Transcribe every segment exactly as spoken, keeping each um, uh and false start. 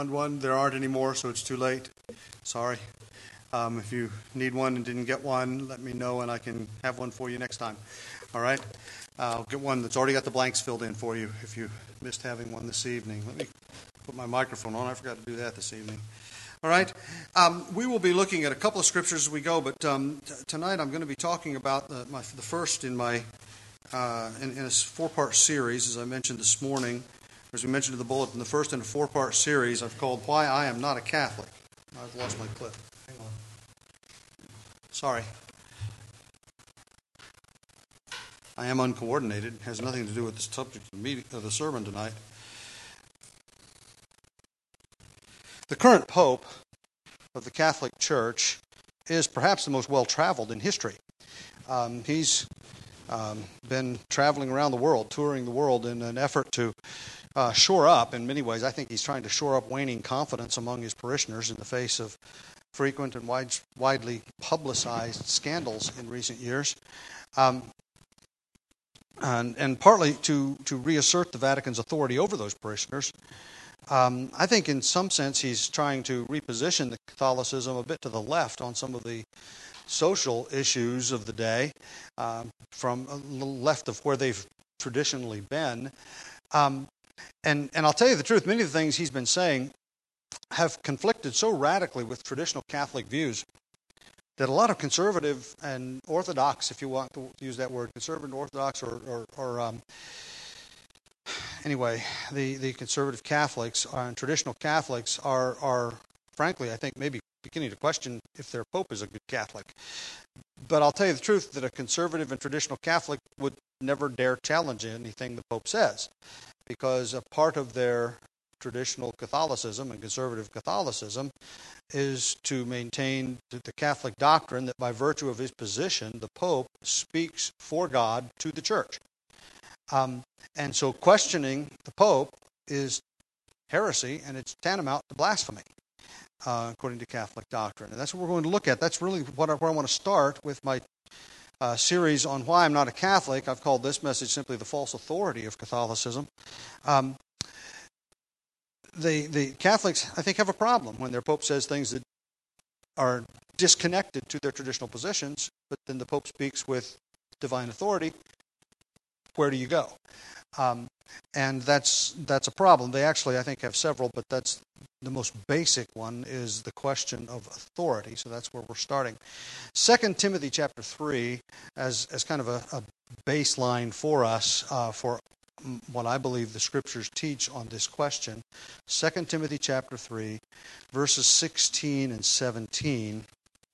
One, there aren't any more, so it's too late. Sorry. Um, if you need one and didn't get one, let me know and I can have one for you next time. All right? Uh, I'll get one that's already got the blanks filled in for you if you missed having one this evening. Let me put my microphone on. I forgot to do that this evening. All right? Um, we will be looking at a couple of scriptures as we go, but um, t- tonight I'm going to be talking about the, my, the first in my uh, in, in a four-part series, as I mentioned this morning. As we mentioned in the bulletin, the first in a four-part series I've called Why I Am Not a Catholic. I've lost my clip. Hang on. Sorry. I am uncoordinated. It has nothing to do with the subject of the, meeting, of the sermon tonight. The current Pope of the Catholic Church is perhaps the most well-traveled in history. Um, he's um, been traveling around the world, touring the world in an effort to Uh, shore up, in many ways. I think he's trying to shore up waning confidence among his parishioners in the face of frequent and wide, widely publicized scandals in recent years, um, and, and partly to, to reassert the Vatican's authority over those parishioners. Um, I think in some sense he's trying to reposition the Catholicism a bit to the left on some of the social issues of the day, um, from a little left of where they've traditionally been. Um, And and I'll tell you the truth, many of the things he's been saying have conflicted so radically with traditional Catholic views that a lot of conservative and orthodox, if you want to use that word, conservative, orthodox, or, or, or um, anyway, the, the conservative Catholics and traditional Catholics are, are, frankly, I think maybe beginning to question if their Pope is a good Catholic. But I'll tell you the truth, that a conservative and traditional Catholic would never dare challenge anything the Pope says, because a part of their traditional Catholicism and conservative Catholicism is to maintain the Catholic doctrine that by virtue of his position, the Pope speaks for God to the Church. Um, and so questioning the Pope is heresy, and it's tantamount to blasphemy, uh, according to Catholic doctrine. And that's what we're going to look at. That's really what I, where I want to start with my Uh, series on Why I'm Not a Catholic. I've called this message simply The False Authority of Catholicism. Um, the, the Catholics, I think, have a problem when their Pope says things that are disconnected to their traditional positions, but then the Pope speaks with divine authority. Where do you go? Um, and that's that's a problem. They actually, I think, have several, but that's the most basic one is the question of authority. So that's where we're starting. Second Timothy chapter three, as as kind of a, a baseline for us uh, for what I believe the Scriptures teach on this question. Second Timothy chapter three, verses sixteen and seventeen.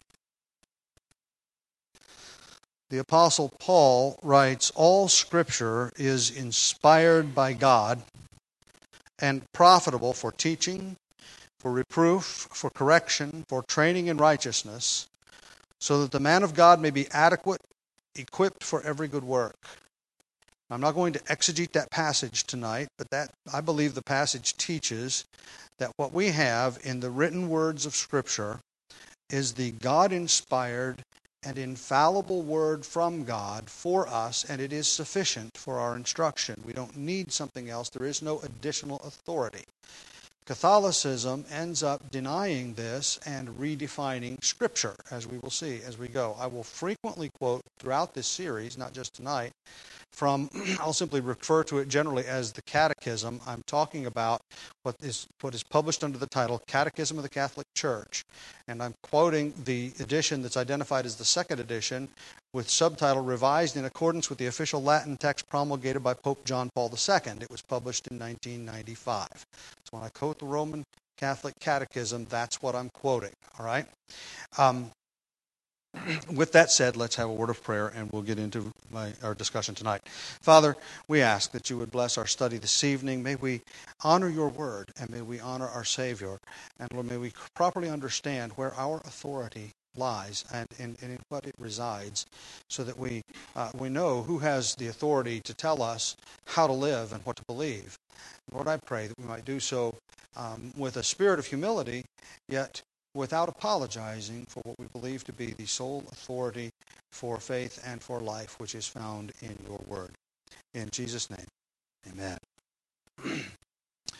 The Apostle Paul writes, "All Scripture is inspired by God and profitable for teaching, for reproof, for correction, for training in righteousness, so that the man of God may be adequate, equipped for every good work." I'm not going to exegete that passage tonight, but that I believe the passage teaches that what we have in the written words of Scripture is the God-inspired and infallible word from God for us, and it is sufficient for our instruction. We don't need something else. There is no additional authority. Catholicism ends up denying this and redefining Scripture, as we will see as we go. I will frequently quote throughout this series, not just tonight, from, I'll simply refer to it generally as the Catechism. I'm talking about what is what is published under the title Catechism of the Catholic Church. And I'm quoting the edition that's identified as the second edition with subtitle Revised in Accordance with the Official Latin Text Promulgated by Pope John Paul the Second. It was published in nineteen ninety-five. So when I quote the Roman Catholic Catechism, that's what I'm quoting. All right? Um, With that said, let's have a word of prayer and we'll get into my, our discussion tonight. Father, we ask that you would bless our study this evening. May we honor your word and may we honor our Savior. And Lord, may we properly understand where our authority lies and in, and in what it resides, so that we uh, we know who has the authority to tell us how to live and what to believe. Lord, I pray that we might do so um, with a spirit of humility, yet without apologizing for what we believe to be the sole authority for faith and for life, which is found in your word. In Jesus' name, amen.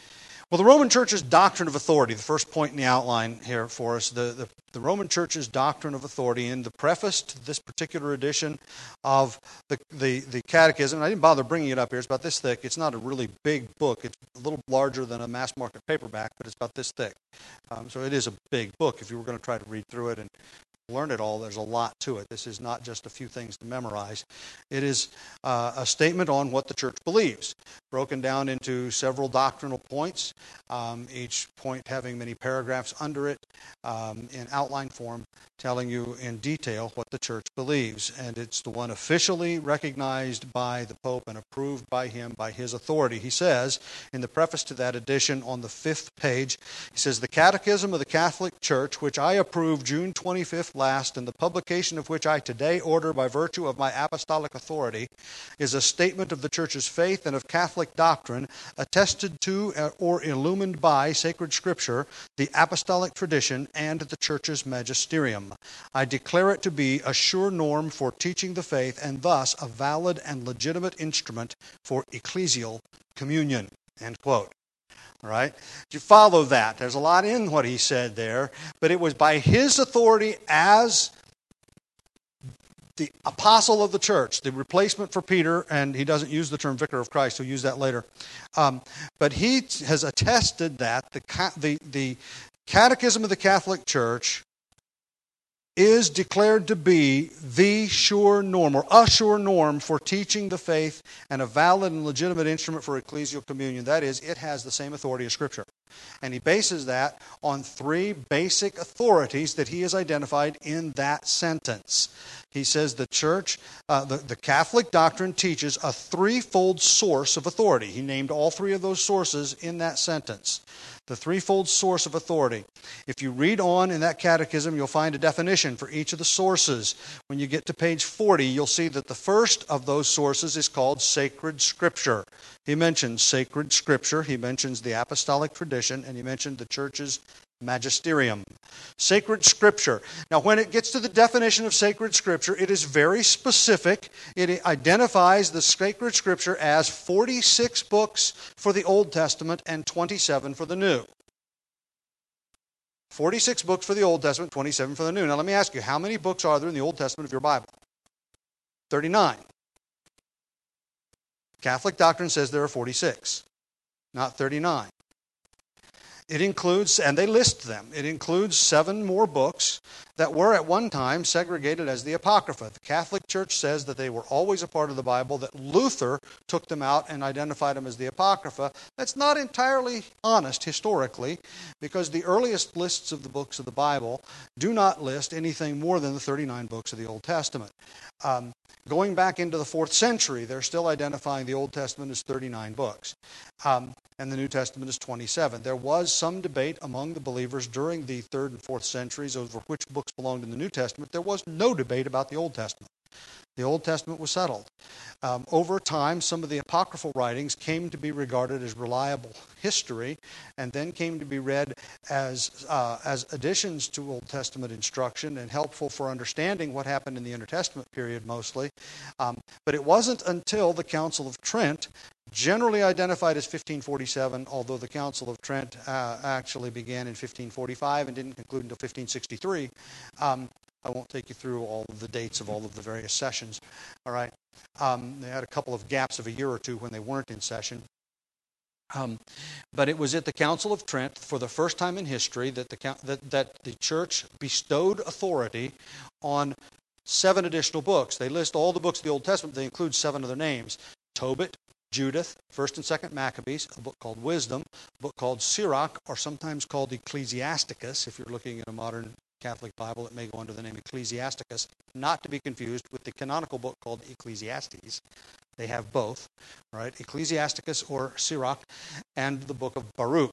Well, the Roman Church's doctrine of authority, the first point in the outline here for us, the, the, the Roman Church's doctrine of authority. In the preface to this particular edition of the, the, the Catechism, and I didn't bother bringing it up here, it's about this thick. It's not a really big book. It's a little larger than a mass market paperback, but it's about this thick. Um, so it is a big book. If you were going to try to read through it and learn it all, there's a lot to it. This is not just a few things to memorize. It is uh, a statement on what the church believes, broken down into several doctrinal points, um, each point having many paragraphs under it um, in outline form, telling you in detail what the church believes. And it's the one officially recognized by the Pope and approved by him by his authority. He says in the preface to that edition on the fifth page, he says, "The Catechism of the Catholic Church, which I approved June twenty-fifth last, and the publication of which I today order by virtue of my apostolic authority, is a statement of the Church's faith and of Catholic doctrine, attested to or illumined by sacred Scripture, the apostolic tradition, and the Church's magisterium. I declare it to be a sure norm for teaching the faith, and thus a valid and legitimate instrument for ecclesial communion." End quote. All right? You follow that. There's a lot in what he said there, but it was by his authority as the apostle of the church, the replacement for Peter, and he doesn't use the term vicar of Christ, he'll use that later. Um, but he has attested that the, the, the Catechism of the Catholic Church is declared to be the sure norm, or a sure norm for teaching the faith and a valid and legitimate instrument for ecclesial communion. That is, it has the same authority as Scripture. And he bases that on three basic authorities that he has identified in that sentence. He says the church, uh, the, the Catholic doctrine teaches a threefold source of authority. He named all three of those sources in that sentence. The threefold source of authority. If you read on in that catechism, you'll find a definition for each of the sources. When you get to page forty, you'll see that the first of those sources is called sacred Scripture. He mentions sacred Scripture, he mentions the apostolic tradition, and he mentioned the church's magisterium. Sacred Scripture. Now, when it gets to the definition of sacred Scripture, it is very specific. It identifies the sacred Scripture as forty-six books for the Old Testament and twenty-seven for the New. forty-six books for the Old Testament, twenty-seven for the New. Now, let me ask you, how many books are there in the Old Testament of your Bible? thirty-nine. Catholic doctrine says there are forty-six, not thirty-nine. It includes, and they list them, it includes seven more books that were at one time segregated as the Apocrypha. The Catholic Church says that they were always a part of the Bible, that Luther took them out and identified them as the Apocrypha. That's not entirely honest historically, because the earliest lists of the books of the Bible do not list anything more than the thirty-nine books of the Old Testament. Um, going back into the fourth century, they're still identifying the Old Testament as thirty-nine books. Um, and the New Testament is twenty-seven. There was some debate among the believers during the third and fourth centuries over which books belonged in the New Testament. There was no debate about the Old Testament. The Old Testament was settled. Um, over time, some of the apocryphal writings came to be regarded as reliable history, and then came to be read as uh, as additions to Old Testament instruction and helpful for understanding what happened in the Intertestament period mostly. Um, but it wasn't until the Council of Trent, generally identified as fifteen forty-seven, although the Council of Trent uh, actually began in fifteen forty-five and didn't conclude until fifteen sixty-three. Um, I won't take you through all of the dates of all of the various sessions. All right. Um, they had a couple of gaps of a year or two when they weren't in session. Um, but it was at the Council of Trent, for the first time in history, that the that, that the church bestowed authority on seven additional books. They list all the books of the Old Testament. They include seven other names: Tobit, Judith, First and Second Maccabees, a book called Wisdom, a book called Sirach, or sometimes called Ecclesiasticus. If you're looking at a modern Catholic Bible, it may go under the name Ecclesiasticus, not to be confused with the canonical book called Ecclesiastes. They have both, right? Ecclesiasticus or Sirach, and the book of Baruch.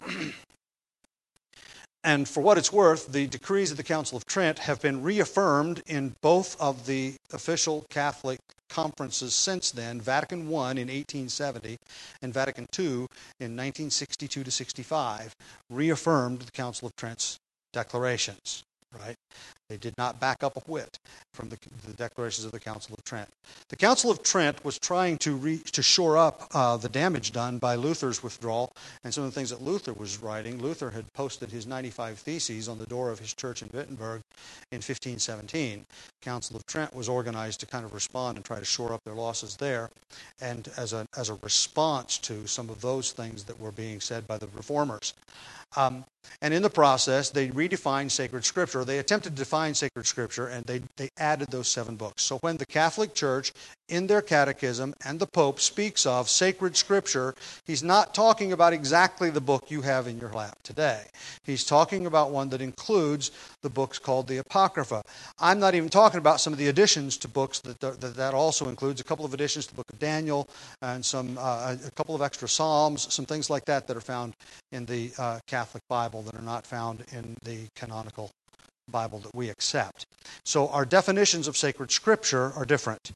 And for what it's worth, the decrees of the Council of Trent have been reaffirmed in both of the official Catholic conferences since then. Vatican One in eighteen seventy and Vatican Two in nineteen sixty-two to sixty-five reaffirmed the Council of Trent's declarations, right? They did not back up a whit from the, the declarations of the Council of Trent. The Council of Trent was trying to re, to shore up uh, the damage done by Luther's withdrawal and some of the things that Luther was writing. Luther had posted his ninety-five Theses on the door of his church in Wittenberg in fifteen seventeen. Council of Trent was organized to kind of respond and try to shore up their losses there, and as a as a response to some of those things that were being said by the reformers. Um, and in the process, they redefined sacred scripture. They attempted to define sacred scripture, and they, they added those seven books. So when the Catholic Church, in their catechism, and the Pope speaks of sacred scripture, he's not talking about exactly the book you have in your lap today. He's talking about one that includes the books called the Apocrypha. I'm not even talking about some of the additions to books that that, that also includes, a couple of additions to the book of Daniel, and some uh, a couple of extra Psalms, some things like that that are found in the uh, Catholic Bible that are not found in the canonical Bible that we accept. So our definitions of sacred scripture are different.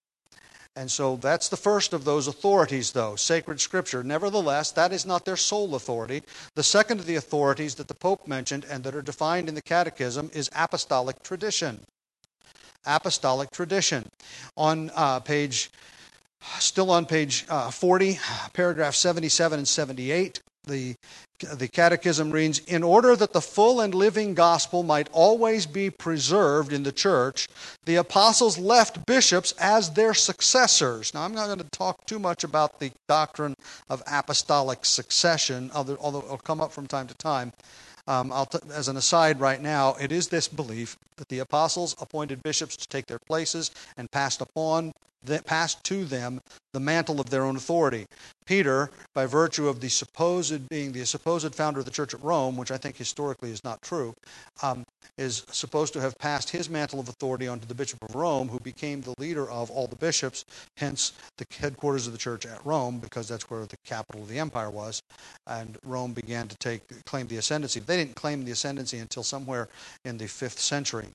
And so that's the first of those authorities, though, sacred scripture. Nevertheless, that is not their sole authority. The second of the authorities that the Pope mentioned and that are defined in the Catechism is apostolic tradition. Apostolic tradition. On uh, page, still on page uh, forty, paragraph seventy-seven and seventy-eight, the The Catechism reads, "In order that the full and living gospel might always be preserved in the church, the apostles left bishops as their successors." Now, I'm not going to talk too much about the doctrine of apostolic succession, although it'll come up from time to time. Um, I'll t- as an aside right now, it is this belief that the apostles appointed bishops to take their places and passed upon, that passed to them the mantle of their own authority. Peter, by virtue of the supposed being the supposed founder of the church at Rome, which I think historically is not true, um, is supposed to have passed his mantle of authority onto the Bishop of Rome, who became the leader of all the bishops, hence the headquarters of the church at Rome, because that's where the capital of the empire was, and Rome began to take claim the ascendancy. They didn't claim the ascendancy until somewhere in the fifth century.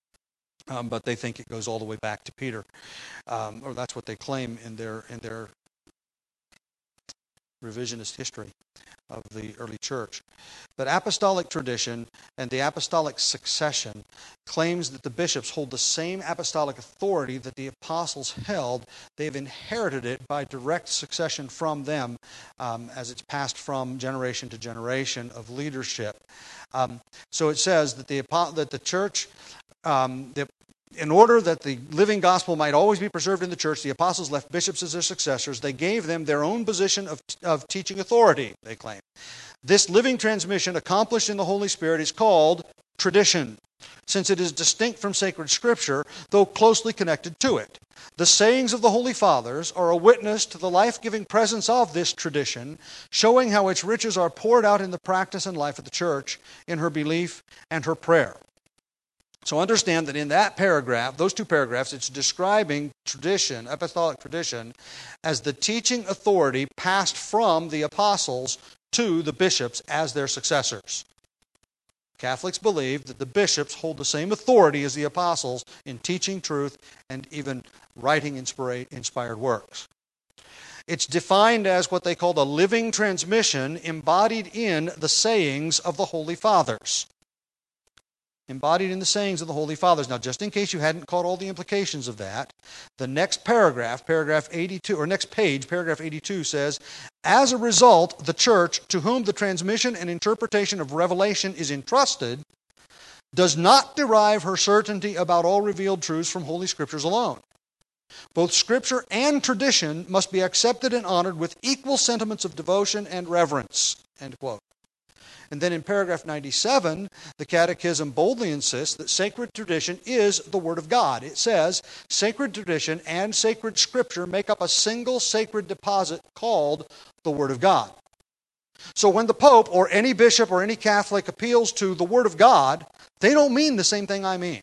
Um, but they think it goes all the way back to Peter, um, or that's what they claim in their in their revisionist history of the early church. But apostolic tradition and the apostolic succession claims that the bishops hold the same apostolic authority that the apostles held. They've inherited it by direct succession from them, um, as it's passed from generation to generation of leadership. Um, so it says that the that the church. Um, the, in order that the living gospel might always be preserved in the church, the apostles left bishops as their successors. They gave them their own position of, of teaching authority, they claim. This living transmission accomplished in the Holy Spirit is called tradition, since it is distinct from sacred scripture, though closely connected to it. The sayings of the Holy Fathers are a witness to the life-giving presence of this tradition, showing how its riches are poured out in the practice and life of the church, in her belief and her prayer. So understand that in that paragraph, those two paragraphs, it's describing tradition, apostolic tradition, as the teaching authority passed from the apostles to the bishops as their successors. Catholics believe that the bishops hold the same authority as the apostles in teaching truth and even writing inspired works. It's defined as what they call the living transmission embodied in the sayings of the Holy Fathers. Embodied in the sayings of the Holy Fathers. Now, just in case you hadn't caught all the implications of that, the next paragraph, paragraph eighty-two, or next page, paragraph eighty-two says, "As a result, the church, to whom the transmission and interpretation of revelation is entrusted, does not derive her certainty about all revealed truths from Holy Scriptures alone. Both Scripture and tradition must be accepted and honored with equal sentiments of devotion and reverence." End quote. And then in paragraph ninety-seven, the Catechism boldly insists that sacred tradition is the Word of God. It says, sacred tradition and sacred Scripture make up a single sacred deposit called the Word of God. So when the Pope or any bishop or any Catholic appeals to the Word of God, they don't mean the same thing I mean.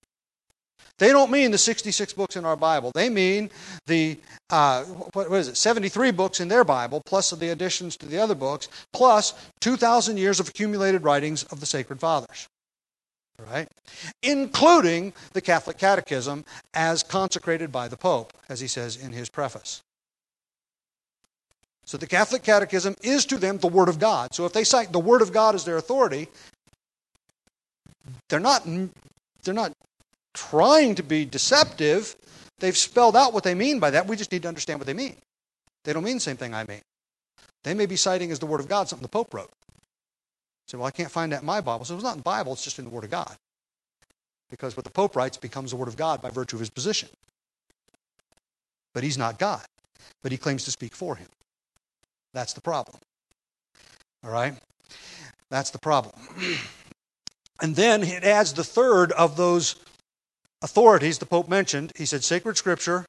They don't mean the sixty-six books in our Bible. They mean the, uh, what, what is it, seventy-three books in their Bible, plus the additions to the other books, plus two thousand years of accumulated writings of the Sacred Fathers. Right? Including the Catholic Catechism as consecrated by the Pope, as he says in his preface. So the Catholic Catechism is to them the Word of God. So if they cite the Word of God as their authority, they're not they're not trying to be deceptive. They've spelled out what they mean by that. We just need to understand what they mean. They don't mean the same thing I mean. They may be citing as the Word of God something the Pope wrote. So, well, I can't find that in my Bible. So it's not in the Bible, it's just in the Word of God. Because what the Pope writes becomes the Word of God by virtue of his position. But he's not God. But he claims to speak for him. That's the problem. All right? That's the problem. And then it adds the third of those authorities the Pope mentioned. He said sacred scripture,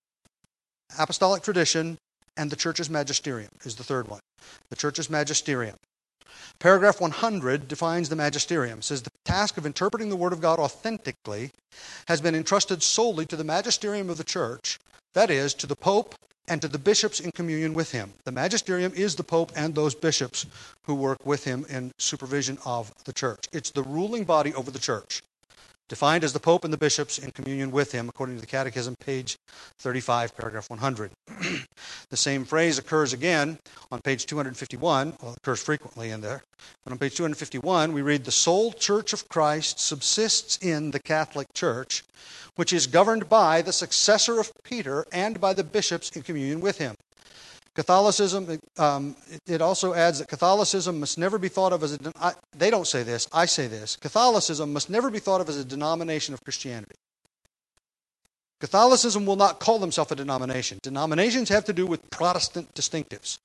apostolic tradition, and the church's magisterium is the third one. The church's magisterium. Paragraph one hundred defines the magisterium. It says the task of interpreting the Word of God authentically has been entrusted solely to the magisterium of the church, that is, to the Pope and to the bishops in communion with him. The magisterium is the Pope and those bishops who work with him in supervision of the church. It's the ruling body over the church, defined as the Pope and the bishops in communion with him, according to the Catechism, page thirty-five, paragraph one hundred. The same phrase occurs again on page two hundred fifty-one. Well, it occurs frequently in there. But on page two hundred fifty-one, we read, the sole church of Christ subsists in the Catholic Church, which is governed by the successor of Peter and by the bishops in communion with him. Catholicism, um, it also adds that Catholicism must never be thought of as a, I, they don't say this, I say this, Catholicism must never be thought of as a denomination of Christianity. Catholicism will not call themselves a denomination. Denominations have to do with Protestant distinctives.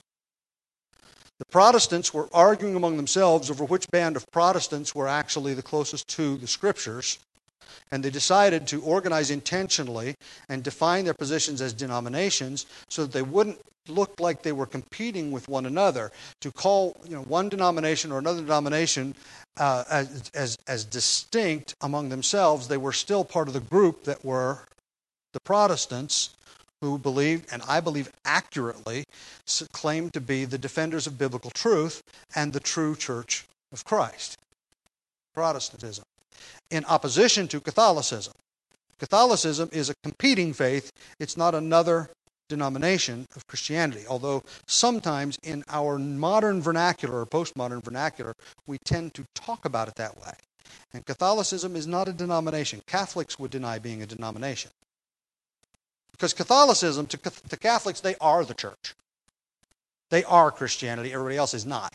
The Protestants were arguing among themselves over which band of Protestants were actually the closest to the Scriptures, and they decided to organize intentionally and define their positions as denominations so that they wouldn't look like they were competing with one another. To call, you know, one denomination or another denomination uh, as, as, as distinct among themselves, they were still part of the group that were the Protestants, who believed, and I believe accurately, claimed to be the defenders of biblical truth and the true church of Christ. Protestantism. In opposition to Catholicism. Catholicism is a competing faith. It's not another denomination of Christianity, although sometimes in our modern vernacular or postmodern vernacular, we tend to talk about it that way. And Catholicism is not a denomination. Catholics would deny being a denomination. Because Catholicism, to, to Catholics, they are the church. They are Christianity. Everybody else is not.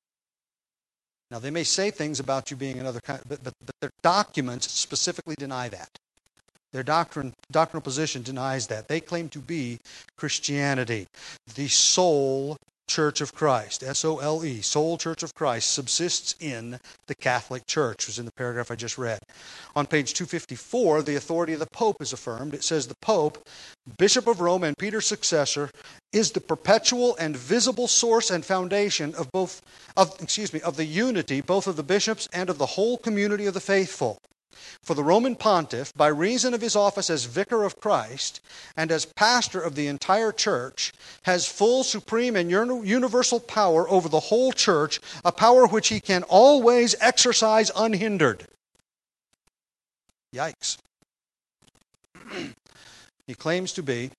Now, they may say things about you being another kind, but, but, but their documents specifically deny that. Their doctrine, doctrinal position denies that. They claim to be Christianity, the sole Church of Christ, S O L E, sole Church of Christ, subsists in the Catholic Church, which is in the paragraph I just read. On page two fifty-four, the authority of the Pope is affirmed. It says the Pope, Bishop of Rome and Peter's successor, is the perpetual and visible source and foundation of both, of excuse me, of the unity both of the bishops and of the whole community of the faithful. For the Roman pontiff, by reason of his office as vicar of Christ and as pastor of the entire church, has full, supreme, and universal power over the whole church, a power which he can always exercise unhindered. Yikes. He claims to be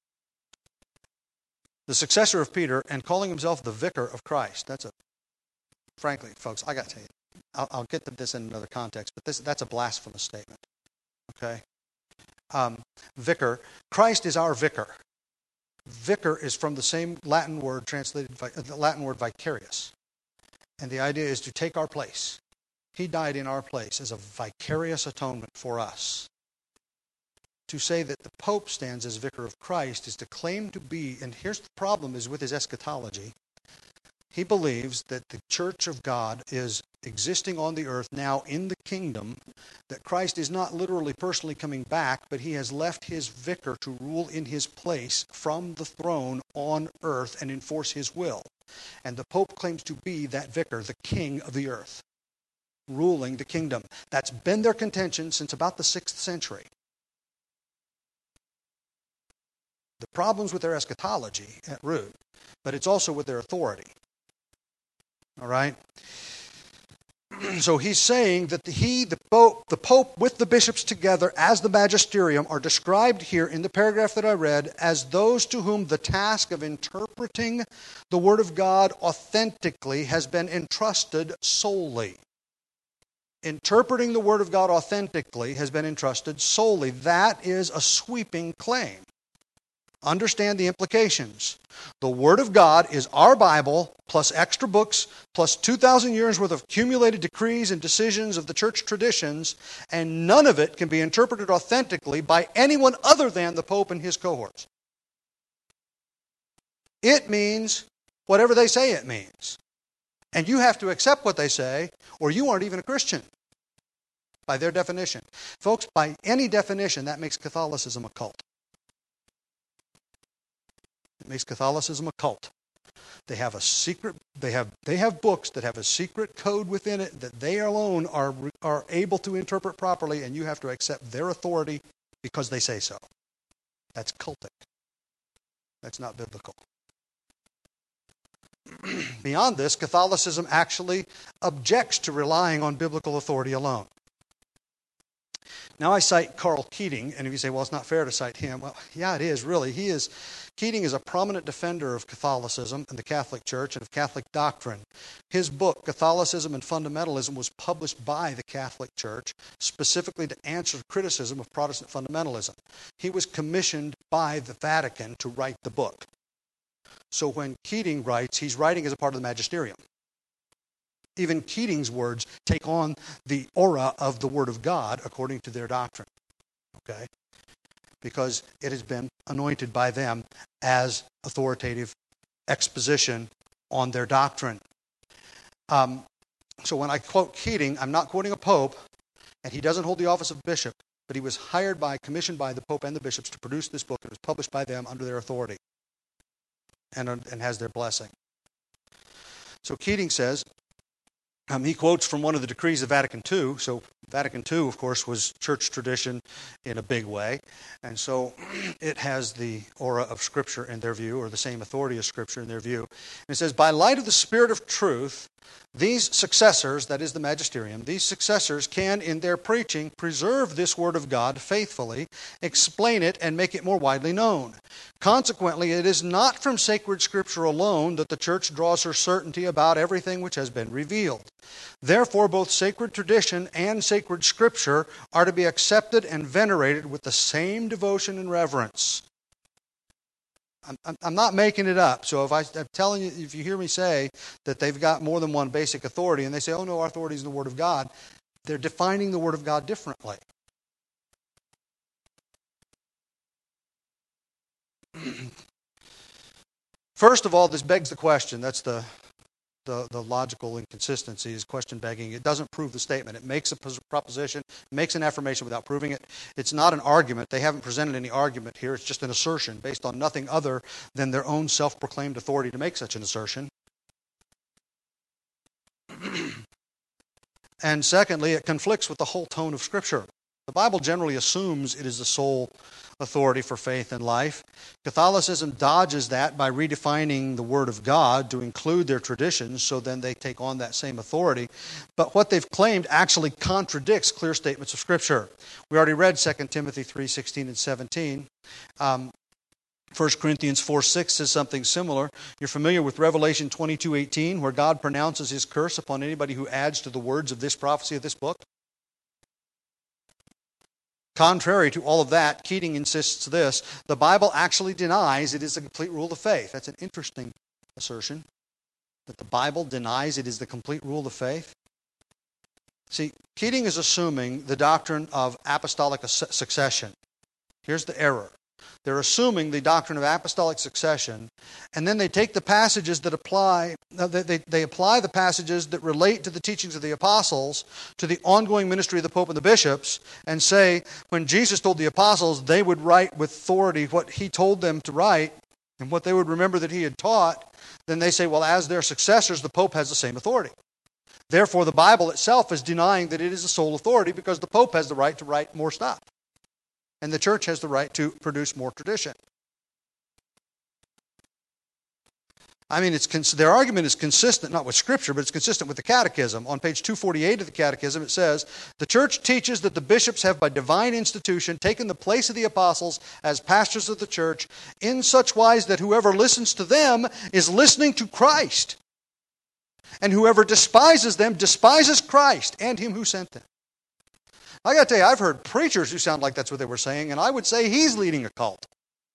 the successor of Peter and calling himself the vicar of Christ. That's a, frankly, folks, I got to tell you, I'll, I'll get to this in another context, but this that's a blasphemous statement. Okay? Um, vicar, Christ is our vicar. Vicar is from the same Latin word translated, the Latin word vicarious. And the idea is to take our place. He died in our place as a vicarious atonement for us. To say that the Pope stands as vicar of Christ is to claim to be, and here's the problem is with his eschatology, he believes that the church of God is existing on the earth now in the kingdom, that Christ is not literally personally coming back, but he has left his vicar to rule in his place from the throne on earth and enforce his will. And the Pope claims to be that vicar, the king of the earth, ruling the kingdom. That's been their contention since about the sixth century. The problem's with their eschatology at root, but it's also with their authority. All right? So he's saying that the, he, the Pope, the Pope with the bishops together as the magisterium are described here in the paragraph that I read as those to whom the task of interpreting the Word of God authentically has been entrusted solely. interpreting the Word of God authentically has been entrusted solely. That is a sweeping claim. Understand the implications. The Word of God is our Bible, plus extra books, plus two thousand years worth of accumulated decrees and decisions of the church traditions, and none of it can be interpreted authentically by anyone other than the Pope and his cohorts. It means whatever they say it means. And you have to accept what they say, or you aren't even a Christian, by their definition. Folks, by any definition, that makes Catholicism a cult. It makes Catholicism a cult. They have a secret, they have they have books that have a secret code within it that they alone are, are able to interpret properly, and you have to accept their authority because they say so. That's cultic. That's not biblical. Beyond this, Catholicism actually objects to relying on biblical authority alone. Now I cite Karl Keating, and if you say, well, it's not fair to cite him, well, yeah, it is, really. He is, Keating is a prominent defender of Catholicism and the Catholic Church and of Catholic doctrine. His book, Catholicism and Fundamentalism, was published by the Catholic Church specifically to answer criticism of Protestant fundamentalism. He was commissioned by the Vatican to write the book. So when Keating writes, he's writing as a part of the magisterium. Even Keating's words take on the aura of the Word of God according to their doctrine. Okay? Because it has been anointed by them as authoritative exposition on their doctrine. Um, so when I quote Keating, I'm not quoting a pope, and he doesn't hold the office of bishop, but he was hired by, commissioned by the pope and the bishops to produce this book. It was published by them under their authority and, and has their blessing. So Keating says, Um, he quotes from one of the decrees of Vatican Two. So Vatican Two, of course, was church tradition in a big way. And so it has the aura of Scripture in their view, or the same authority as Scripture in their view. And it says, by light of the Spirit of truth, these successors, that is the magisterium, these successors can, in their preaching, preserve this Word of God faithfully, explain it, and make it more widely known. Consequently, it is not from sacred Scripture alone that the Church draws her certainty about everything which has been revealed. Therefore, both sacred tradition and sacred Scripture are to be accepted and venerated with the same devotion and reverence. I'm, I'm not making it up. So if I, I'm telling you, if you hear me say that they've got more than one basic authority, and they say, oh no, our authority is the Word of God, they're defining the Word of God differently. First of all, this begs the question. That's the, the, the logical inconsistency, is question begging. It doesn't prove the statement. It makes a proposition, it makes an affirmation without proving it. It's not an argument. They haven't presented any argument here. It's just an assertion based on nothing other than their own self-proclaimed authority to make such an assertion. And secondly, it conflicts with the whole tone of Scripture. The Bible generally assumes it is the sole authority for faith and life. Catholicism dodges that by redefining the Word of God to include their traditions, so then they take on that same authority. But what they've claimed actually contradicts clear statements of Scripture. We already read Second Timothy three sixteen and seventeen. Um, First Corinthians four six says something similar. You're familiar with Revelation twenty-two eighteen, where God pronounces His curse upon anybody who adds to the words of this prophecy of this book. Contrary to all of that, Keating insists this: the Bible actually denies it is the complete rule of faith. That's an interesting assertion, that the Bible denies it is the complete rule of faith. See, Keating is assuming the doctrine of apostolic succession. Here's the error. They're assuming the doctrine of apostolic succession, and then they take the passages that apply, they, they, they apply the passages that relate to the teachings of the apostles to the ongoing ministry of the Pope and the bishops, and say, when Jesus told the apostles they would write with authority what He told them to write, and what they would remember that He had taught, then they say, well, as their successors, the Pope has the same authority. Therefore, the Bible itself is denying that it is the sole authority, because the Pope has the right to write more stuff. And the church has the right to produce more tradition. I mean, it's their argument is consistent, not with Scripture, but it's consistent with the Catechism. On page two forty-eight of the Catechism, it says, the church teaches that the bishops have by divine institution taken the place of the apostles as pastors of the church, in such wise that whoever listens to them is listening to Christ. And whoever despises them despises Christ and him who sent them. I got to tell you, I've heard preachers who sound like that's what they were saying, and I would say he's leading a cult.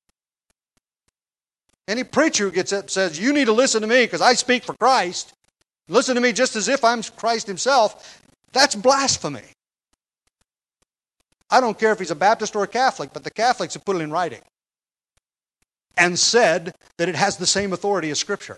Any preacher who gets up and says, you need to listen to me because I speak for Christ, listen to me just as if I'm Christ himself, that's blasphemy. I don't care if he's a Baptist or a Catholic, but the Catholics have put it in writing and said that it has the same authority as Scripture.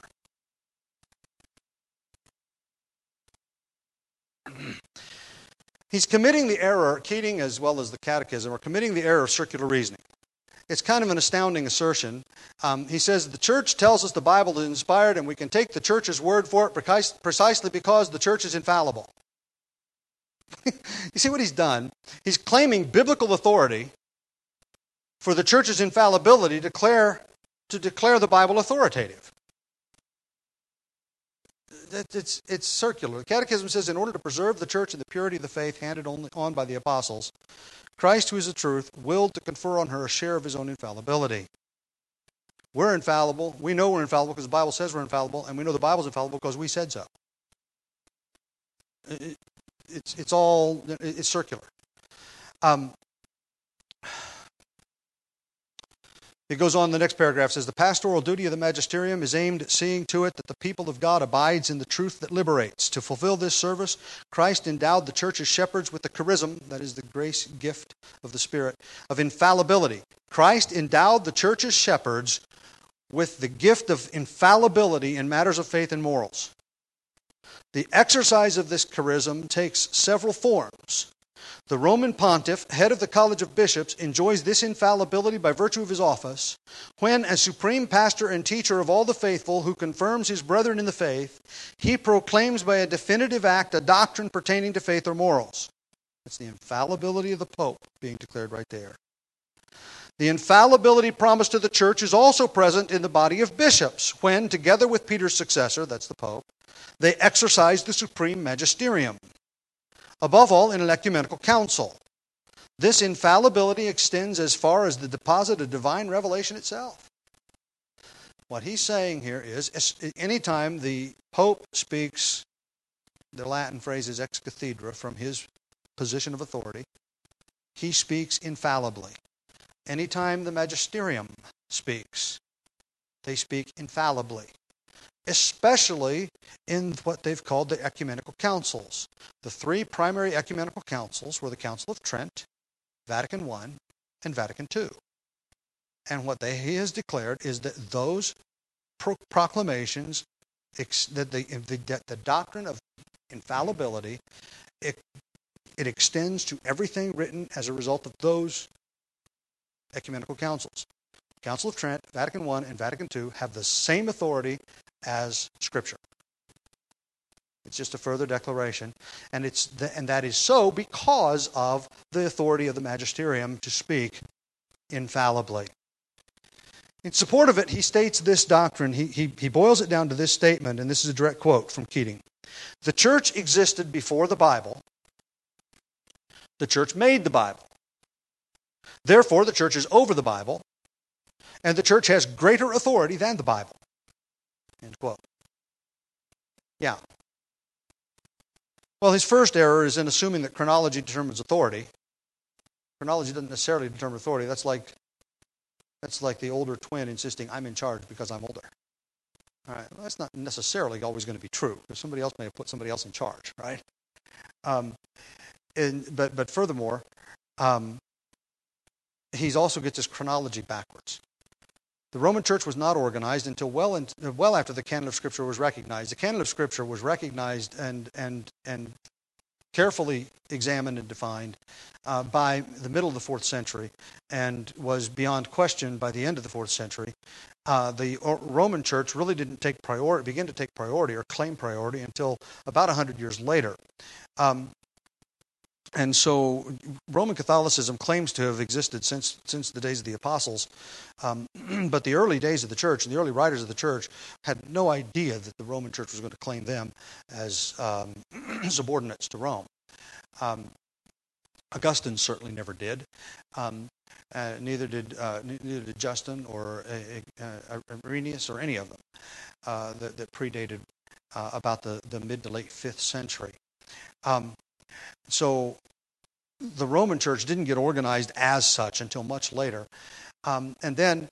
He's committing the error, Keating as well as the Catechism, are committing the error of circular reasoning. It's kind of an astounding assertion. Um, he says the church tells us the Bible is inspired and we can take the church's word for it precisely because the church is infallible. You see what he's done? He's claiming biblical authority for the church's infallibility to declare, to declare the Bible authoritative. It's, it's circular. The Catechism says, in order to preserve the church in the purity of the faith handed on by the apostles, Christ, who is the truth, willed to confer on her a share of his own infallibility. We're infallible. We know we're infallible because the Bible says we're infallible, and we know the Bible's infallible because we said so. It, it's, it's all, it's circular. Um, It goes on, the next paragraph says, the pastoral duty of the magisterium is aimed at seeing to it that the people of God abides in the truth that liberates. To fulfill this service, Christ endowed the church's shepherds with the charism, that is the grace gift of the Spirit, of infallibility. Christ endowed the church's shepherds with the gift of infallibility in matters of faith and morals. The exercise of this charism takes several forms. The Roman pontiff, head of the College of Bishops, enjoys this infallibility by virtue of his office, when, as supreme pastor and teacher of all the faithful, who confirms his brethren in the faith, he proclaims by a definitive act a doctrine pertaining to faith or morals. That's the infallibility of the Pope being declared right there. The infallibility promised to the church is also present in the body of bishops, when, together with Peter's successor, that's the Pope, they exercise the supreme magisterium. Above all, in an ecumenical council. This infallibility extends as far as the deposit of divine revelation itself. What he's saying here is, anytime the Pope speaks, the Latin phrase is ex cathedra, from his position of authority, he speaks infallibly. Anytime the magisterium speaks, they speak infallibly. Especially in what they've called the ecumenical councils. The three primary ecumenical councils were the Council of Trent, Vatican One, and Vatican Two. And what they, he has declared is that those pro- proclamations, ex, that, the, the, that the doctrine of infallibility, it, it extends to everything written as a result of those ecumenical councils. Council of Trent, Vatican One, and Vatican Two have the same authority as Scripture. It's just a further declaration, and it's the, and that is so because of the authority of the magisterium to speak infallibly. In support of it, he states this doctrine. He, he, he boils it down to this statement, and this is a direct quote from Keating. The church existed before the Bible. The church made the Bible. Therefore, the church is over the Bible, and the church has greater authority than the Bible. End quote. Yeah. Well, his first error is in assuming that chronology determines authority. Chronology doesn't necessarily determine authority. That's like that's like the older twin insisting, I'm in charge because I'm older. All right. Well, that's not necessarily always going to be true, because somebody else may have put somebody else in charge, right? Um, and, but, but furthermore, um, he also gets his chronology backwards. The Roman Church was not organized until well in, well after the canon of Scripture was recognized. The canon of Scripture was recognized and and and carefully examined and defined uh, by the middle of the fourth century, and was beyond question by the end of the fourth century. Uh, the Roman Church really didn't take priority, begin to take priority or claim priority until about a hundred years later. Um, And so Roman Catholicism claims to have existed since since the days of the apostles, um, but the early days of the church and the early writers of the church had no idea that the Roman Church was going to claim them as um, subordinates to Rome. Um, Augustine certainly never did. Um, uh, neither did uh, neither did Justin or uh, uh, Irenaeus or any of them uh, that, that predated uh, about the, the mid to late fifth century. Um, so the Roman Church didn't get organized as such until much later. Um, and then,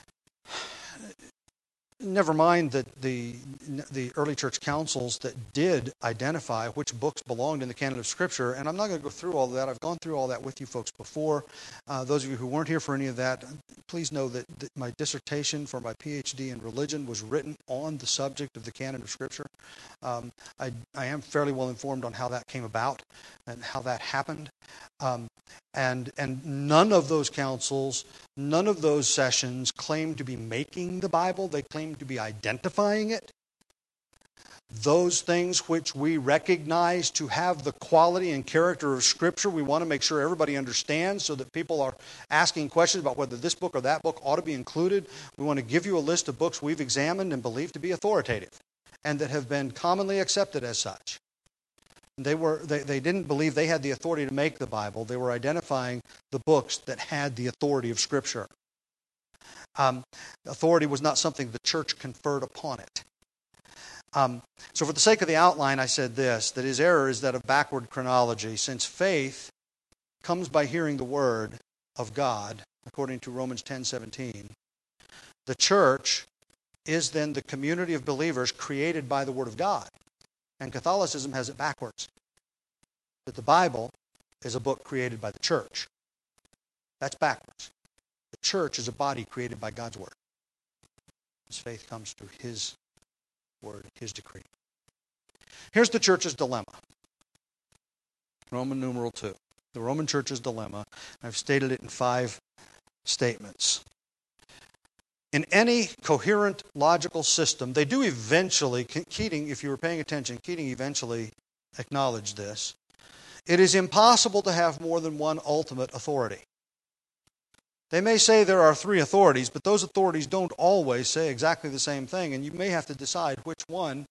never mind that the the early church councils that did identify which books belonged in the canon of Scripture, and I'm not going to go through all of that. I've gone through all that with you folks before. Uh, those of you who weren't here for any of that, please know that, that my dissertation for my P H D in religion was written on the subject of the canon of Scripture. Um, I, I am fairly well informed on how that came about and how that happened. Um, and and none of those councils, none of those sessions claimed to be making the Bible. They claimed to be identifying it. Those things which we recognize to have the quality and character of Scripture, we want to make sure everybody understands so that people are asking questions about whether this book or that book ought to be included. We want to give you a list of books we've examined and believe to be authoritative and that have been commonly accepted as such. They were they, they didn't believe they had the authority to make the Bible. They were identifying the books that had the authority of Scripture. Um, authority was not something the church conferred upon it. Um, so for the sake of the outline, I said this, that his error is that of backward chronology, since faith comes by hearing the word of God, according to Romans ten seventeen. The church is then the community of believers created by the word of God. And Catholicism has it backwards. That the Bible is a book created by the church. That's backwards. The church is a body created by God's word. His faith comes through his word, his decree. Here's the church's dilemma. Roman numeral two. The Roman church's dilemma. I've stated it in five statements. In any coherent, logical system, they do eventually, Keating, if you were paying attention, Keating eventually acknowledged this. It is impossible to have more than one ultimate authority. They may say there are three authorities, but those authorities don't always say exactly the same thing, and you may have to decide which one,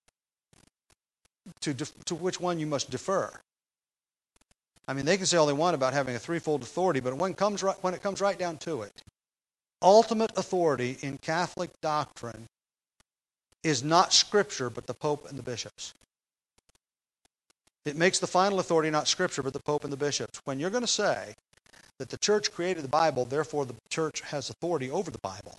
to, def, to which one you must defer. I mean, they can say all they want about having a threefold authority, but when it comes right, when it comes right down to it, ultimate authority in Catholic doctrine is not Scripture, but the Pope and the bishops. It makes the final authority not Scripture, but the Pope and the bishops. When you're going to say that the church created the Bible, therefore the church has authority over the Bible,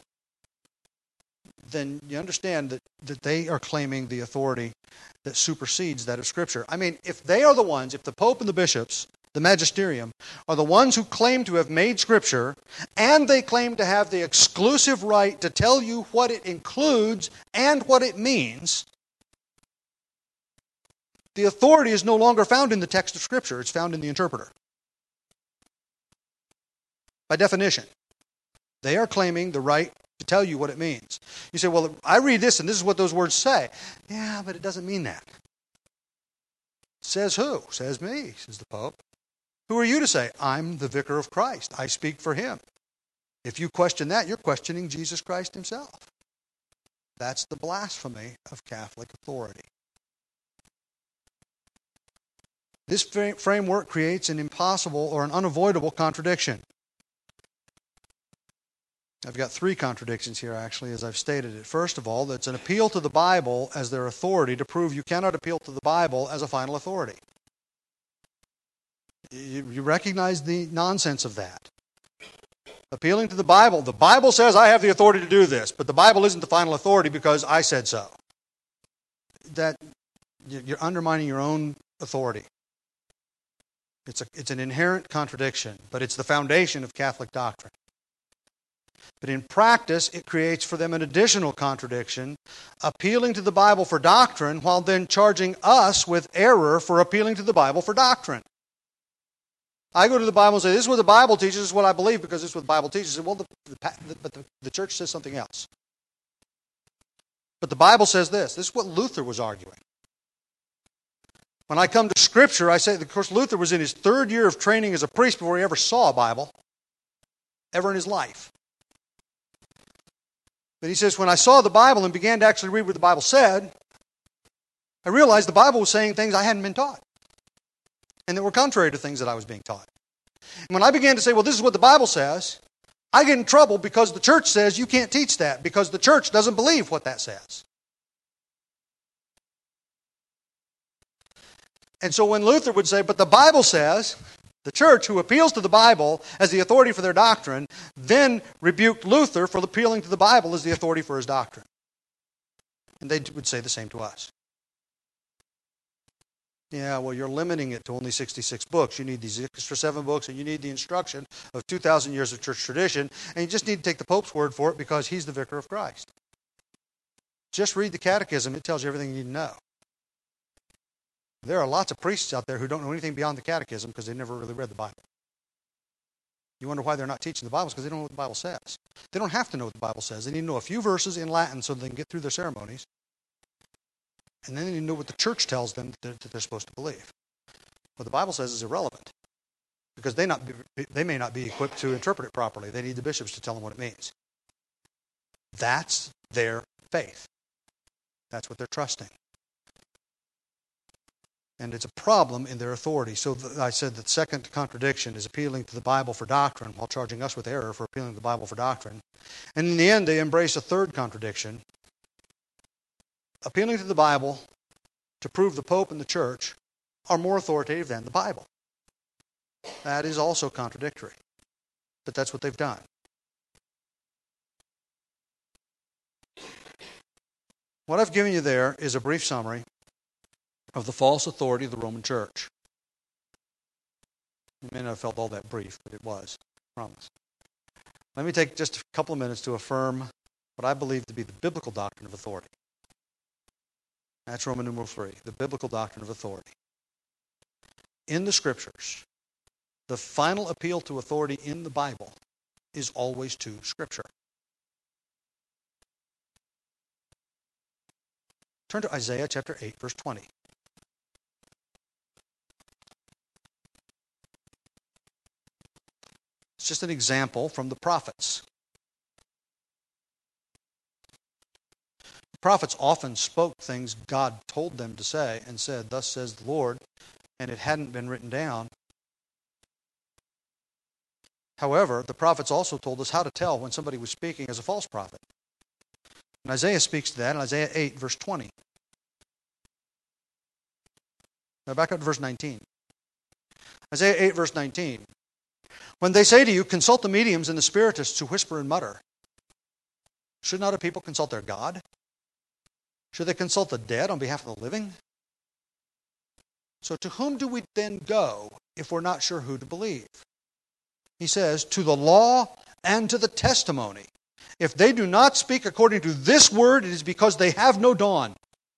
then you understand that, that they are claiming the authority that supersedes that of Scripture. I mean, if they are the ones, if the Pope and the bishops, the magisterium, are the ones who claim to have made Scripture, and they claim to have the exclusive right to tell you what it includes and what it means, the authority is no longer found in the text of Scripture. It's found in the interpreter. By definition, they are claiming the right to tell you what it means. You say, well, I read this and this is what those words say. Yeah, but it doesn't mean that. Says who? Says me, says the Pope. Who are you to say? I'm the vicar of Christ. I speak for him. If you question that, you're questioning Jesus Christ himself. That's the blasphemy of Catholic authority. This framework creates an impossible or an unavoidable contradiction. I've got three contradictions here, actually, as I've stated it. First of all, that's an appeal to the Bible as their authority to prove you cannot appeal to the Bible as a final authority. You, you recognize the nonsense of that. Appealing to the Bible. The Bible says I have the authority to do this, but the Bible isn't the final authority because I said so. That you're undermining your own authority. It's a, it's an inherent contradiction, but it's the foundation of Catholic doctrine. But in practice, it creates for them an additional contradiction, appealing to the Bible for doctrine while then charging us with error for appealing to the Bible for doctrine. I go to the Bible and say, this is what the Bible teaches, this is what I believe because this is what the Bible teaches. Well, the, the, but the, the church says something else. But the Bible says this. This is what Luther was arguing. When I come to Scripture, I say, of course, Luther was in his third year of training as a priest before he ever saw a Bible, ever in his life. But he says, when I saw the Bible and began to actually read what the Bible said, I realized the Bible was saying things I hadn't been taught and that were contrary to things that I was being taught. And when I began to say, well, this is what the Bible says, I get in trouble because the church says you can't teach that because the church doesn't believe what that says. And so when Luther would say, but the Bible says, the church who appeals to the Bible as the authority for their doctrine, then rebuked Luther for appealing to the Bible as the authority for his doctrine. And they would say the same to us. Yeah, well, you're limiting it to only sixty-six books. You need these extra seven books, and you need the instruction of two thousand years of church tradition, and you just need to take the Pope's word for it because he's the vicar of Christ. Just read the catechism. It tells you everything you need to know. There are lots of priests out there who don't know anything beyond the catechism because they've never really read the Bible. You wonder why they're not teaching the Bible? It's because they don't know what the Bible says. They don't have to know what the Bible says. They need to know a few verses in Latin so they can get through their ceremonies. And then they need to know what the church tells them that they're supposed to believe. What the Bible says is irrelevant because they, not be, they may not be equipped to interpret it properly. They need the bishops to tell them what it means. That's their faith. That's what they're trusting. And it's a problem in their authority. So th- I said the second contradiction is appealing to the Bible for doctrine while charging us with error for appealing to the Bible for doctrine. And in the end, they embrace a third contradiction. Appealing to the Bible to prove the Pope and the Church are more authoritative than the Bible. That is also contradictory. But that's what they've done. What I've given you there is a brief summary of the false authority of the Roman Church. You may not have felt all that brief, but it was. I promise. Let me take just a couple of minutes to affirm what I believe to be the biblical doctrine of authority. That's Roman numeral three, the biblical doctrine of authority. In the Scriptures, the final appeal to authority in the Bible is always to Scripture. Turn to Isaiah chapter eight, verse twenty. It's just an example from the prophets. The prophets often spoke things God told them to say and said, "Thus says the Lord," and it hadn't been written down. However, the prophets also told us how to tell when somebody was speaking as a false prophet. And Isaiah speaks to that in Isaiah eight, verse twenty. Now back up to verse nineteen. Isaiah eight, verse nineteen. When they say to you, consult the mediums and the spiritists who whisper and mutter, should not a people consult their God? Should they consult the dead on behalf of the living? So to whom do we then go if we're not sure who to believe? He says, to the law and to the testimony. If they do not speak according to this word, it is because they have no dawn.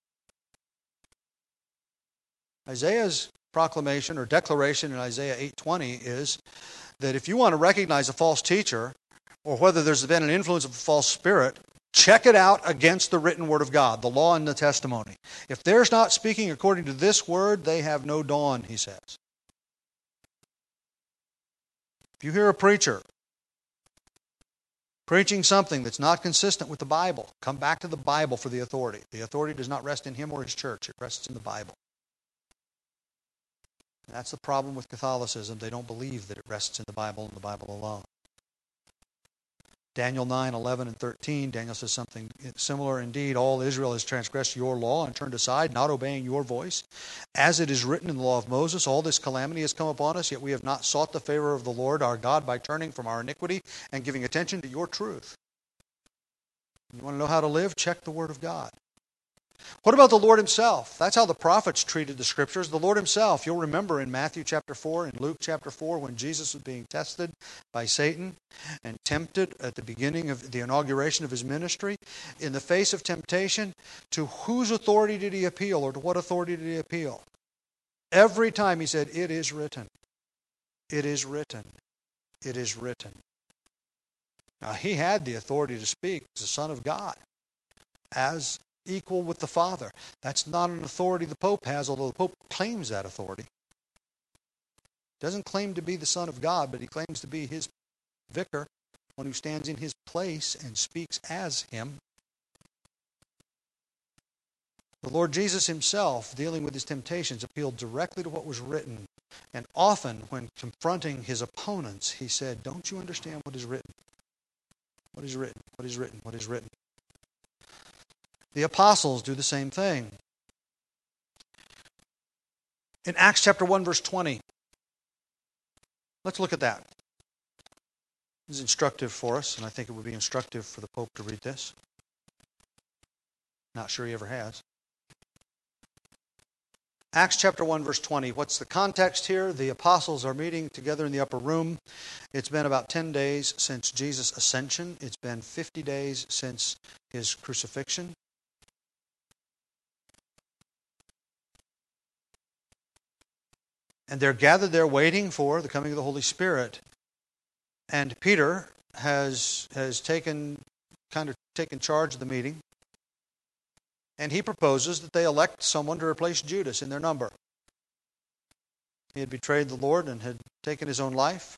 Isaiah's proclamation or declaration in Isaiah eight twenty is that if you want to recognize a false teacher or whether there's been an influence of a false spirit, check it out against the written word of God, the law and the testimony. If they're not speaking according to this word, they have no dawn, he says. If you hear a preacher preaching something that's not consistent with the Bible, come back to the Bible for the authority. The authority does not rest in him or his church. It rests in the Bible. And that's the problem with Catholicism. They don't believe that it rests in the Bible and the Bible alone. Daniel nine, eleven, and thirteen, Daniel says something similar. Indeed, all Israel has transgressed your law and turned aside, not obeying your voice. As it is written in the law of Moses, all this calamity has come upon us, yet we have not sought the favor of the Lord our God by turning from our iniquity and giving attention to your truth. You want to know how to live? Check the Word of God. What about the Lord himself? That's how the prophets treated the Scriptures. The Lord himself, you'll remember in Matthew chapter four and Luke chapter four when Jesus was being tested by Satan and tempted at the beginning of the inauguration of his ministry. In the face of temptation, to whose authority did he appeal, or to what authority did he appeal? Every time he said, it is written. It is written. It is written. Now he had the authority to speak as the Son of God, as equal with the Father. That's not an authority the Pope has, although the Pope claims that authority. He doesn't claim to be the Son of God, but he claims to be his vicar, one who stands in his place and speaks as him. The Lord Jesus himself, dealing with his temptations, appealed directly to what was written. And often, when confronting his opponents, he said, don't you understand what is written? What is written? What is written? What is written? The apostles do the same thing. In Acts chapter one, verse twenty, let's look at that. This is instructive for us, and I think it would be instructive for the Pope to read this. Not sure he ever has. Acts chapter one, verse twenty. What's the context here? The apostles are meeting together in the upper room. It's been about ten days since Jesus' ascension. It's been fifty days since his crucifixion. And they're gathered there waiting for the coming of the Holy Spirit. And Peter has has taken kind of taken charge of the meeting. And he proposes that they elect someone to replace Judas in their number. He had betrayed the Lord and had taken his own life.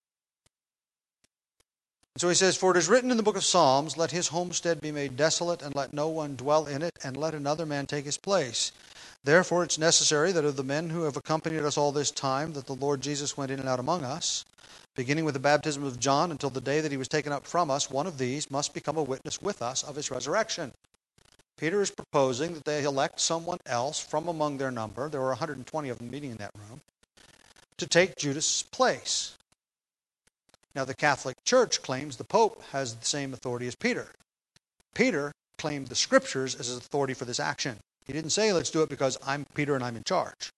And so he says, "For it is written in the book of Psalms, let his homestead be made desolate, and let no one dwell in it, and let another man take his place. Therefore it's necessary that of the men who have accompanied us all this time, that the Lord Jesus went in and out among us, beginning with the baptism of John until the day that he was taken up from us, one of these must become a witness with us of his resurrection." Peter is proposing that they elect someone else from among their number, there were one hundred twenty of them meeting in that room, to take Judas' place. Now the Catholic Church claims the Pope has the same authority as Peter. Peter claimed the Scriptures as his authority for this action. He didn't say, let's do it because I'm Peter and I'm in charge.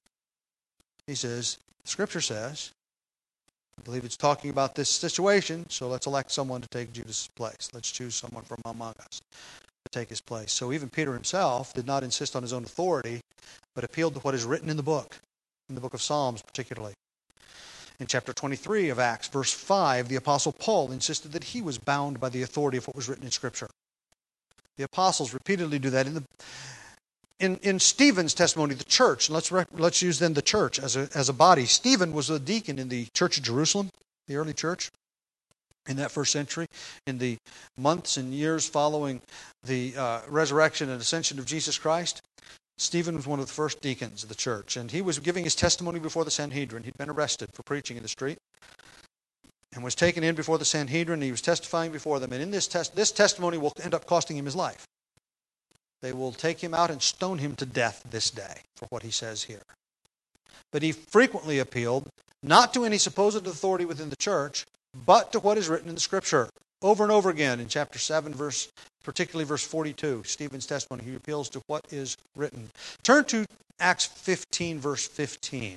He says, the Scripture says, I believe it's talking about this situation, so let's elect someone to take Judas' place. Let's choose someone from among us to take his place. So even Peter himself did not insist on his own authority, but appealed to what is written in the book, in the book of Psalms particularly. In chapter twenty-three of Acts, verse five, the Apostle Paul insisted that he was bound by the authority of what was written in Scripture. The apostles repeatedly do that. In the in, in Stephen's testimony, the church, and let's let's use then the church as a as a body. Stephen was a deacon in the church of Jerusalem, the early church, in that first century. In the months and years following the uh, resurrection and ascension of Jesus Christ, Stephen was one of the first deacons of the church, and he was giving his testimony before the Sanhedrin. He'd been arrested for preaching in the street and was taken in before the Sanhedrin. He was testifying before them, and in this test, this testimony will end up costing him his life. They will take him out and stone him to death this day for what he says here. But he frequently appealed not to any supposed authority within the church, but to what is written in the Scripture. Over and over again in chapter seven, verse, particularly verse forty-two, Stephen's testimony, he appeals to what is written. Turn to Acts fifteen, verse fifteen.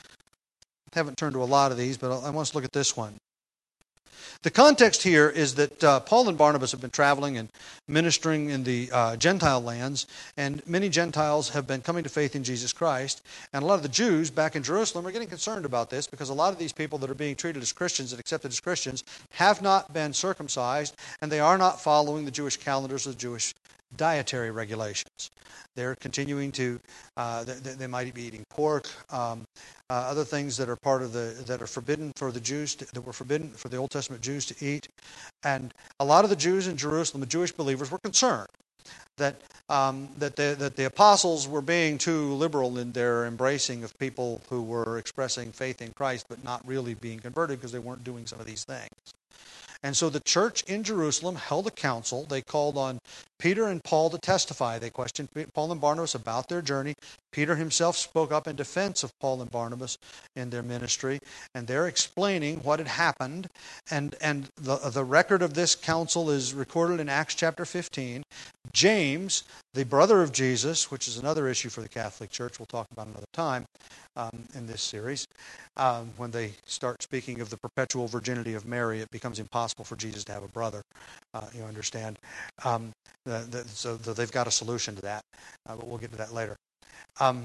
I haven't turned to a lot of these, but I want us to look at this one. The context here is that uh, Paul and Barnabas have been traveling and ministering in the uh, Gentile lands, and many Gentiles have been coming to faith in Jesus Christ. And a lot of the Jews back in Jerusalem are getting concerned about this because a lot of these people that are being treated as Christians and accepted as Christians have not been circumcised, and they are not following the Jewish calendars or the Jewish dietary regulations. They're continuing to, uh, they, they might be eating pork, um, uh, other things that are part of the, that are forbidden for the Jews, to, that were forbidden for the Old Testament Jews to eat. And a lot of the Jews in Jerusalem, the Jewish believers, were concerned that um, that, the, that the apostles were being too liberal in their embracing of people who were expressing faith in Christ but not really being converted because they weren't doing some of these things. And so the church in Jerusalem held a council. They called on Peter and Paul to testify. They questioned Paul and Barnabas about their journey. Peter himself spoke up in defense of Paul and Barnabas in their ministry. And they're explaining what had happened. And, and the, the record of this council is recorded in Acts chapter fifteen. James, the brother of Jesus, which is another issue for the Catholic Church, we'll talk about another time um, in this series. Um, when they start speaking of the perpetual virginity of Mary, it becomes impossible for Jesus to have a brother. Uh, you understand? Um, the, the, so the, they've got a solution to that, uh, but we'll get to that later. Um,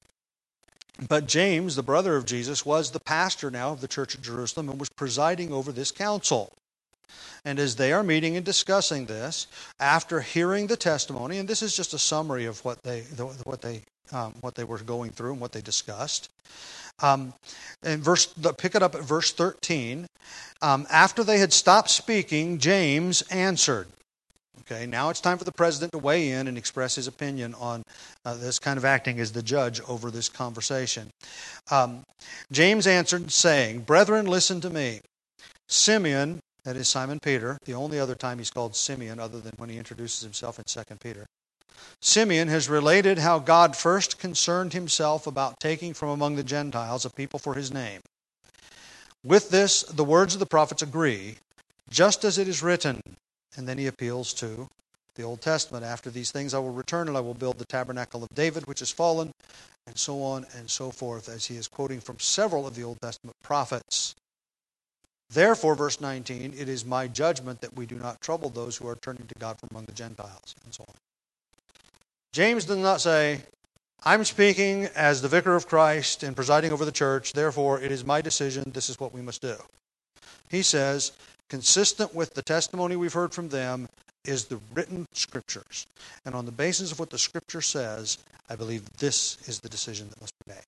but James, the brother of Jesus, was the pastor now of the Church of Jerusalem and was presiding over this council. And as they are meeting and discussing this, after hearing the testimony, and this is just a summary of what they what they um, what they were going through and what they discussed. Um, and verse, pick it up at verse thirteen. Um, after they had stopped speaking, James answered. Okay, now it's time for the president to weigh in and express his opinion on uh, this kind of acting as the judge over this conversation. Um, James answered, saying, "Brethren, listen to me. Simeon," that is Simon Peter, the only other time he's called Simeon other than when he introduces himself in Second Peter. Simeon has related how God first concerned himself about taking from among the Gentiles a people for his name. With this, the words of the prophets agree, just as it is written. And then he appeals to the Old Testament. After these things I will return, and I will build the tabernacle of David, which is fallen, and so on and so forth, as he is quoting from several of the Old Testament prophets. Therefore, verse nineteen, it is my judgment that we do not trouble those who are turning to God from among the Gentiles, and so on. James does not say, I'm speaking as the vicar of Christ and presiding over the church, therefore it is my decision, this is what we must do. He says, consistent with the testimony we've heard from them is the written Scriptures. And on the basis of what the Scripture says, I believe this is the decision that must be made.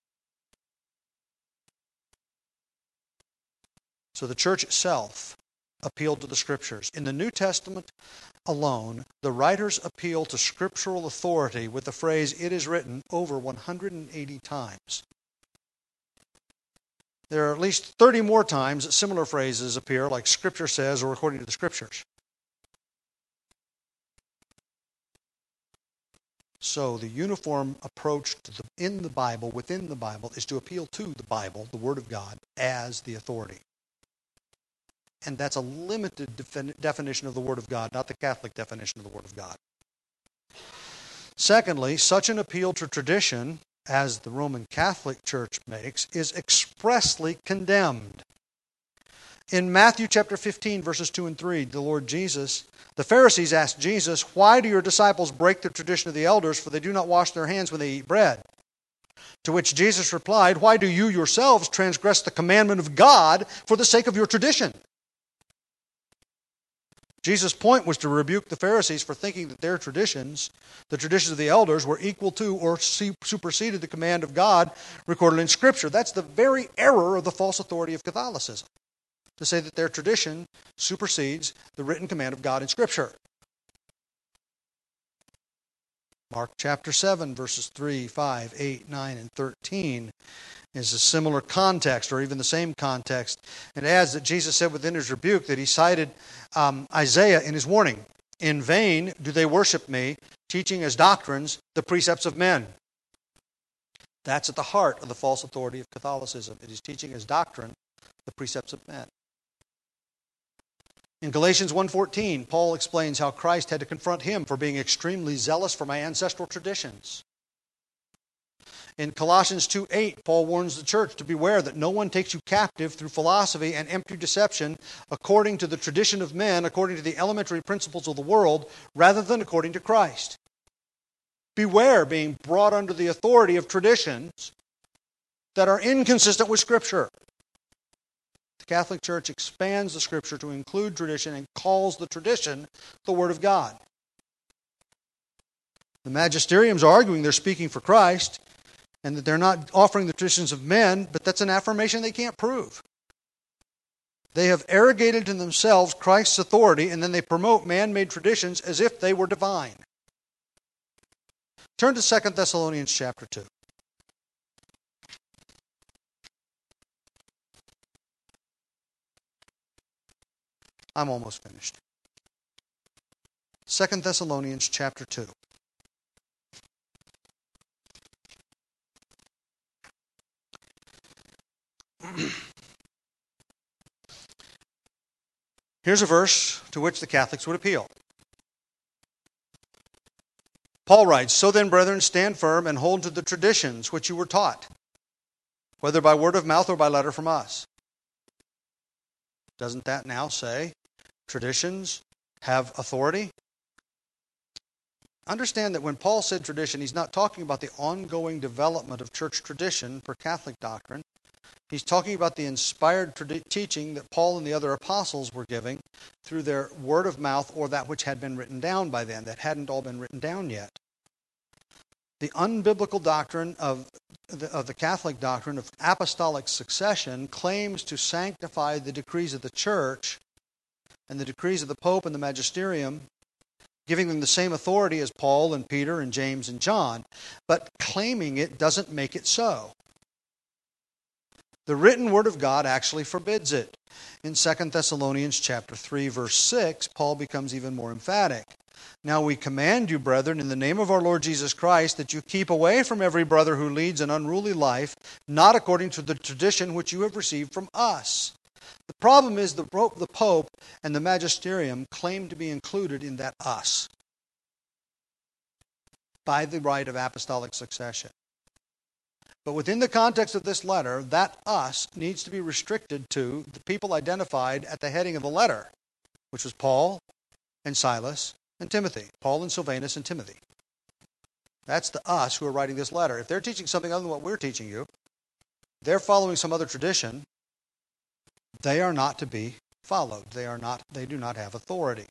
So the church itself appealed to the Scriptures. In the New Testament alone, the writers appeal to scriptural authority with the phrase, it is written, over one hundred eighty times. There are at least thirty more times that similar phrases appear, like Scripture says, or according to the Scriptures. So the uniform approach to the, in the Bible, within the Bible, is to appeal to the Bible, the Word of God, as the authority. And that's a limited defin- definition of the Word of God, not the Catholic definition of the Word of God. Secondly, such an appeal to tradition, as the Roman Catholic Church makes, is expressly condemned. In Matthew chapter fifteen, verses two and three, the Lord Jesus, the Pharisees asked Jesus, why do your disciples break the tradition of the elders, for they do not wash their hands when they eat bread? To which Jesus replied, why do you yourselves transgress the commandment of God for the sake of your tradition? Jesus' point was to rebuke the Pharisees for thinking that their traditions, the traditions of the elders, were equal to or superseded the command of God recorded in Scripture. That's the very error of the false authority of Catholicism, to say that their tradition supersedes the written command of God in Scripture. Mark chapter seven, verses three, five, eight, nine, and thirteen is a similar context, or even the same context. It adds that Jesus said within his rebuke that he cited um, Isaiah in his warning. In vain do they worship me, teaching as doctrines the precepts of men. That's at the heart of the false authority of Catholicism. It is teaching as doctrine the precepts of men. In Galatians one fourteen, Paul explains how Christ had to confront him for being extremely zealous for my ancestral traditions. In Colossians two eight, Paul warns the church to beware that no one takes you captive through philosophy and empty deception according to the tradition of men, according to the elementary principles of the world, rather than according to Christ. Beware being brought under the authority of traditions that are inconsistent with Scripture. The Catholic Church expands the Scripture to include tradition and calls the tradition the Word of God. The magisteriums are arguing they're speaking for Christ, and that they're not offering the traditions of men, but that's an affirmation they can't prove. They have arrogated to themselves Christ's authority, and then they promote man-made traditions as if they were divine. Turn to Second Thessalonians chapter two. I'm almost finished. Second Thessalonians chapter two. Here's a verse to which the Catholics would appeal. Paul writes, so then, brethren, stand firm and hold to the traditions which you were taught, whether by word of mouth or by letter from us. Doesn't that now say traditions have authority? Understand that when Paul said tradition, he's not talking about the ongoing development of church tradition per Catholic doctrine. He's talking about the inspired tradi- teaching that Paul and the other apostles were giving through their word of mouth or that which had been written down by them, that hadn't all been written down yet. The unbiblical doctrine of the, of the Catholic doctrine of apostolic succession claims to sanctify the decrees of the church and the decrees of the Pope and the magisterium, giving them the same authority as Paul and Peter and James and John, but claiming it doesn't make it so. The written word of God actually forbids it. In Second Thessalonians chapter three, verse six, Paul becomes even more emphatic. Now we command you, brethren, in the name of our Lord Jesus Christ, that you keep away from every brother who leads an unruly life, not according to the tradition which you have received from us. The problem is the the Pope and the magisterium claim to be included in that us by the right of apostolic succession. But within the context of this letter, that us needs to be restricted to the people identified at the heading of the letter, which was Paul and Silas and Timothy. Paul and Silvanus and Timothy. That's the us who are writing this letter. If they're teaching something other than what we're teaching you, they're following some other tradition, they are not to be followed. They are not, they do not have authority.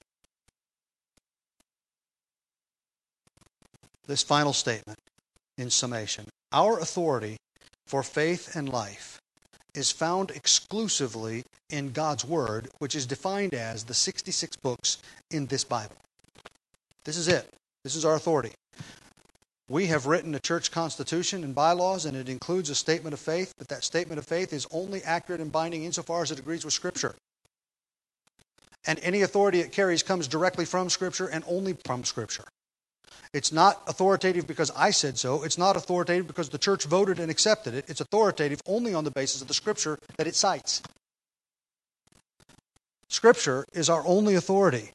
This final statement in summation. Our authority for faith and life is found exclusively in God's Word, which is defined as the sixty-six books in this Bible. This is it. This is our authority. We have written a church constitution and bylaws, and it includes a statement of faith, but that statement of faith is only accurate and binding insofar as it agrees with Scripture. And any authority it carries comes directly from Scripture and only from Scripture. It's not authoritative because I said so. It's not authoritative because the church voted and accepted it. It's authoritative only on the basis of the Scripture that it cites. Scripture is our only authority.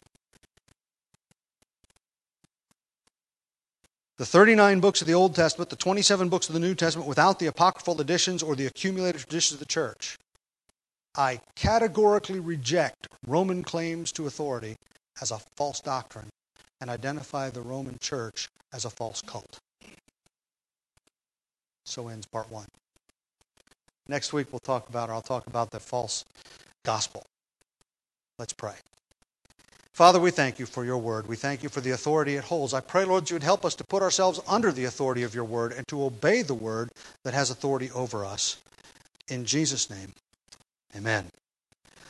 The thirty-nine books of the Old Testament, the twenty-seven books of the New Testament, without the apocryphal additions or the accumulated traditions of the church, I categorically reject Roman claims to authority as a false doctrine and identify the Roman church as a false cult. So ends part one. Next week we'll talk about, or I'll talk about the false gospel. Let's pray. Father, we thank you for your word. We thank you for the authority it holds. I pray, Lord, you would help us to put ourselves under the authority of your word and to obey the word that has authority over us. In Jesus' name, amen.